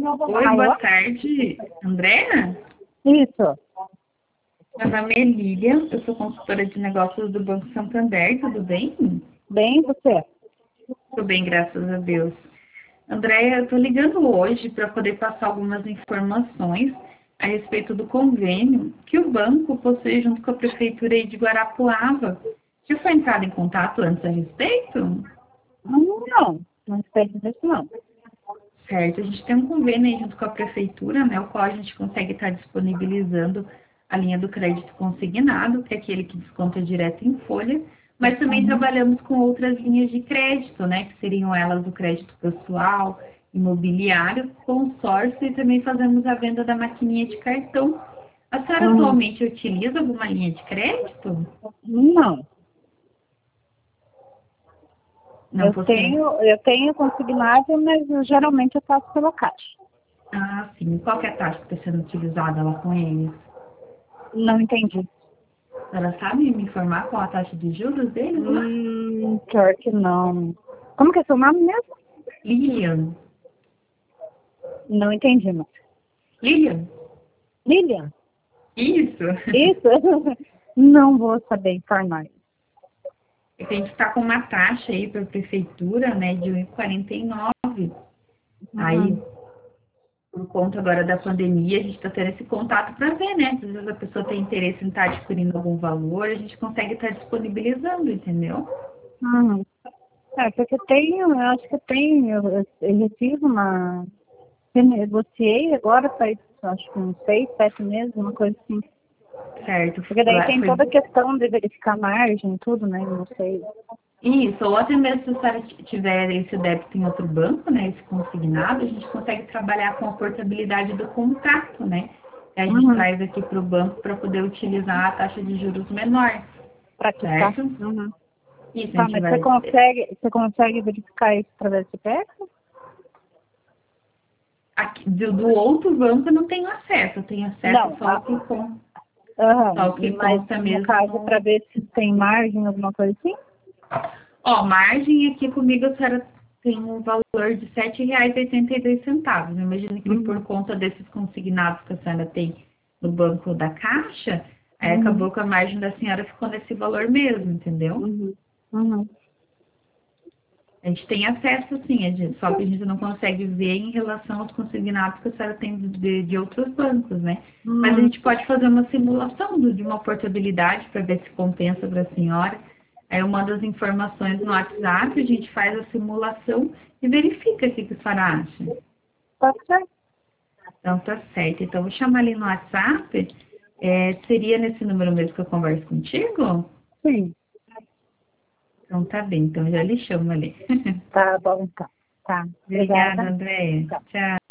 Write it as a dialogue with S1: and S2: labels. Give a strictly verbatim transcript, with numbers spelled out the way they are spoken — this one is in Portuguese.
S1: Oi,
S2: Alô?
S1: boa tarde. Andréa?
S2: Isso.
S1: Meu nome é Lilian, eu sou consultora de negócios do Banco Santander, tudo bem?
S2: Bem, você?
S1: Tudo bem, graças a Deus. Andréa, eu estou ligando hoje para poder passar algumas informações a respeito do convênio que o banco possui junto com a Prefeitura aí de Guarapuava. Já foi entrado em contato antes a respeito?
S2: Hum, Não, não sei disso não.
S1: Certo, a gente tem um convênio aí junto com a Prefeitura, né, o qual a gente consegue estar disponibilizando a linha do crédito consignado, que é aquele que desconta direto em folha, mas também
S2: Uhum.
S1: trabalhamos com outras linhas de crédito, né, que seriam elas o crédito pessoal, imobiliário, consórcio e também fazemos a venda da maquininha de cartão. A senhora
S2: Uhum.
S1: atualmente utiliza alguma linha de crédito?
S2: Não.
S1: Não
S2: Eu
S1: possui.
S2: tenho, eu tenho consignado, mas eu, geralmente eu faço pela caixa.
S1: Ah, sim. Qual que é a taxa que está sendo utilizada lá com eles?
S2: Não entendi.
S1: Ela sabe me informar qual a taxa de juros deles lá?
S2: Hum, pior que não. Como que é seu nome mesmo?
S1: Lilian.
S2: Não entendi, não.
S1: Lilian?
S2: Lilian?
S1: Isso.
S2: Isso? Não vou saber informar.
S1: É que a gente está com uma taxa aí para a prefeitura, né, de um vírgula quarenta e nove. Aí,
S2: Uhum.
S1: por conta agora da pandemia, a gente está tendo esse contato para ver, né? Às vezes a pessoa tem interesse em estar adquirindo algum valor, a gente consegue estar disponibilizando, entendeu?
S2: Uhum. É, porque eu tenho, eu acho que eu tenho, eu, eu, eu já fiz uma, eu negociei agora faz, acho que uns seis, sete meses, uma coisa assim.
S1: Certo.
S2: Porque daí
S1: Lá
S2: tem
S1: foi
S2: toda a questão de verificar margem e tudo, né? Não sei.
S1: isso, ou até mesmo se a senhora tiver esse débito em outro banco, né, esse consignado, a gente consegue trabalhar com a portabilidade do contrato, né? Que a gente
S2: Uhum.
S1: traz aqui para o banco para poder utilizar a taxa de juros menor,
S2: Praticar.
S1: certo?
S2: Uhum.
S1: Isso, a
S2: Tá,
S1: gente
S2: mas você
S1: vai...
S2: consegue, você consegue verificar isso através do C P F?
S1: Aqui, do, do outro banco eu não tenho acesso, eu tenho acesso
S2: Não.
S1: só
S2: Ah,
S1: ao que, con, só
S2: aham.
S1: o que
S2: Mas
S1: consta
S2: no
S1: mesmo
S2: caso, para
S1: no...
S2: ver se tem margem, alguma coisa assim?
S1: Ó, margem aqui comigo a senhora tem um valor de sete reais e oitenta e dois centavos. Imagino que por
S2: Uhum.
S1: conta desses consignados que a senhora tem no banco da Caixa, aí
S2: Uhum.
S1: acabou que a margem da senhora ficou nesse valor mesmo, entendeu?
S2: Uhum. Uhum.
S1: A gente tem acesso sim, a gente- só que a gente não consegue ver em relação aos consignados que a senhora tem de, de outros bancos, né? Mas a
S2: Uhum.
S1: gente pode fazer uma simulação do- de uma portabilidade para ver se compensa para a senhora. Aí eu mando as informações no WhatsApp, a gente faz a simulação e verifica o que que a senhora acha.
S2: Pode ser?
S1: Então tá certo. Então vou chamar ali no WhatsApp. É, seria nesse número mesmo que eu converso contigo?
S2: Sim.
S1: Então tá bem, então eu já lhe chamo ali.
S2: Tá bom, então. Tá.
S1: Obrigada,
S2: Obrigada.
S1: Andréia.
S2: Tchau.
S1: Tchau.